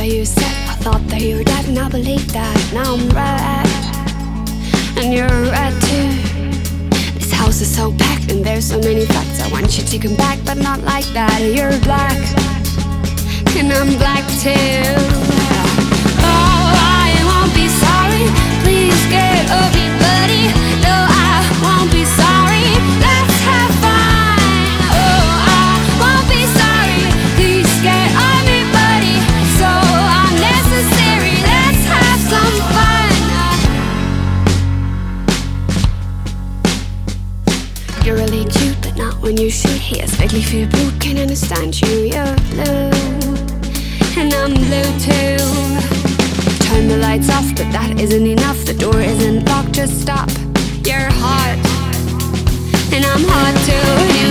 that you said, I thought that you were dead, and I believed that. Now I'm red, and you're red too. This house is so packed, and there's so many facts. I want you to come back, but not like that. You're black, and I'm black too. Oh, I won't be sorry. Please get over me, buddy. No, I won't be sorry. Let's have fun. Oh, I won't be sorry. Please get on me, buddy. So unnecessary. Let's have some fun. You're really cute, but not when you shoot. He has vaguely feel blue. Can't understand you. You're blue, and I'm blue too. Turn the lights off, but that isn't enough. The door isn't locked, just stop. You're hot, and I'm hot too.